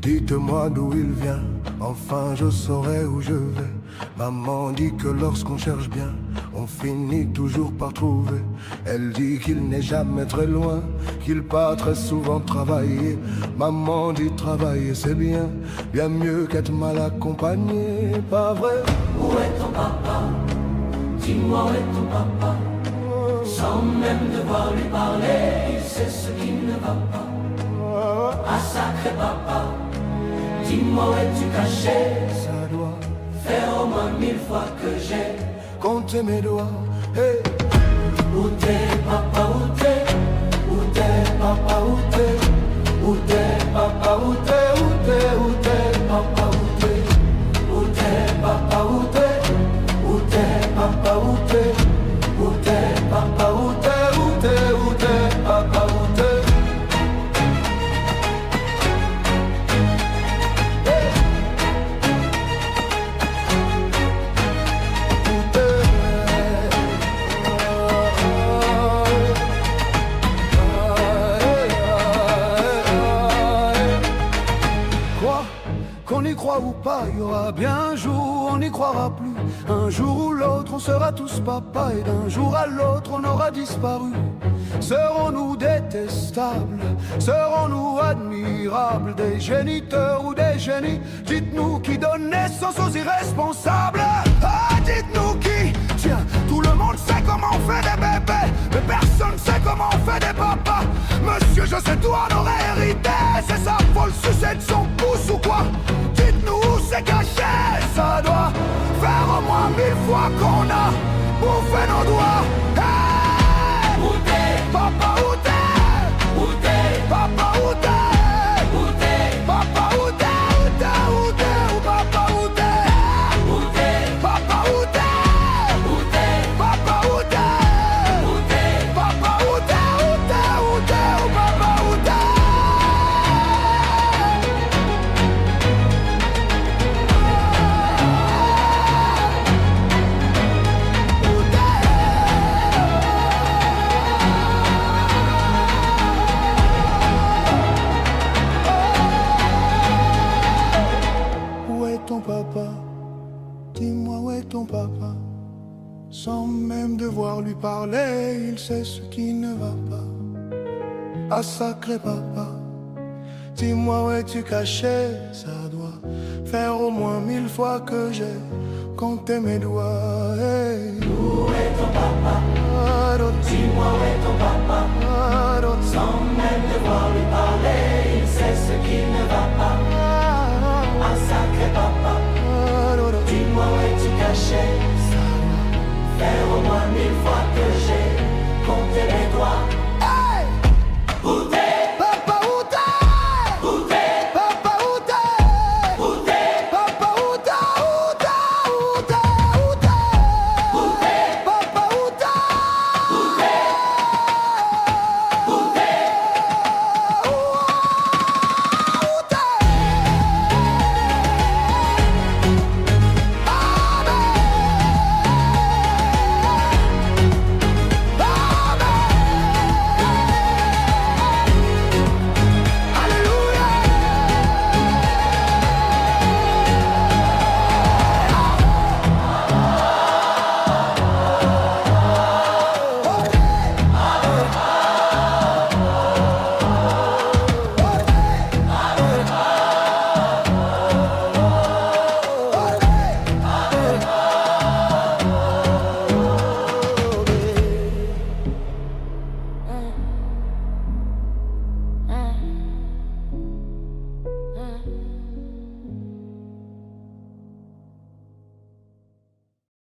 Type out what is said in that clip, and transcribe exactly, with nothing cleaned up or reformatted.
Dites-moi d'où il vient, enfin je saurai où je vais. Maman dit que lorsqu'on cherche bien, on finit toujours par trouver. Elle dit qu'il n'est jamais très loin, qu'il part très souvent travailler. Maman dit travailler c'est bien, bien mieux qu'être mal accompagné, pas vrai? Où est ton papa? Dis-moi où est ton papa? Sans même devoir lui parler, il sait ce qui ne va pas. Ah sacré papa, dis-moi où es-tu caché? Ça doit faire au moins mille fois que j'ai compté mes doigts. Hey. Où t'es papa, où t'es? Où t'es papa, où t'es? Où t'es papa, où t'es? Où t'es, où t'es papa, où t'es? Où t'es papa, où t'es? Où t'es papa, où t'es? Où t'es papa, où t'es? Où t'es, où t'es papa, où t'es? Qu'on y croit ou pas, il y aura bien un jour où on n'y croira plus. Un jour ou l'autre, on sera tous papa, et d'un jour à l'autre, on aura disparu. Serons-nous détestables? Serons-nous admirables? Des géniteurs ou des génies? Dites-nous qui donne naissance aux irresponsables. Ah, dites-nous qui? Tiens, tout le monde sait comment on fait des bébés, mais personne sait comment on fait des papas. Monsieur, je sais tout en aurait hérité. C'est ça, faut le sucer de son pouce ou quoi? Dites-nous où c'est caché. Ça doit faire au moins mille fois qu'on a bouffé nos doigts. Hey! Où t'es? Papa, où t'es? Où t'es? Papa, où t'es? Où t'es? Papa, où t'es? Où t'es? Où t'es? Où papa, où t'es? Où t'es? Papa, où t'es? Où t'es? Papa, où t'es? Où t'es? Papa, où t'es? Où t'es? Où t'es? Où papa, où t'es? Où est ton papa? Dis-moi où est ton papa? Sans même devoir lui parler, il sait ce qui ne va pas. Ah sacré papa, dis-moi où es-tu caché? Ça doit faire au moins mille fois que j'ai compté mes doigts. Hey. Où est ton papa? Ah, Dis-moi où est ton papa?